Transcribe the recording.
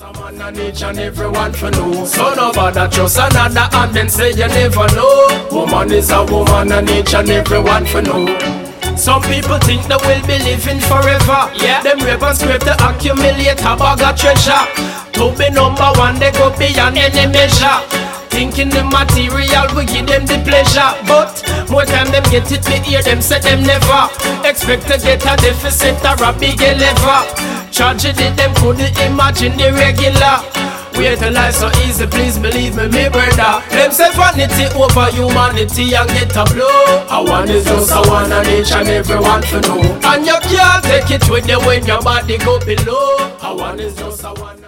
Some man and each and everyone for know. So nobody trust another and then say you never know. Woman is a woman and each and everyone for know. Some people think they will be living forever. Yeah, them rape and scrape to accumulate a bag of treasure. To be number one, they go beyond any measure. Thinking the material will give them the pleasure. But more time them get it, me hear them say them never expect to get a deficit or a big lever. Tragedy them couldn't imagine the regular. Wait till life so easy, please believe me, me brother. Them say vanity over humanity and get a blow. A one is just a one and each and everyone to know. And you can't take it with you when your body go below. A one is just a one.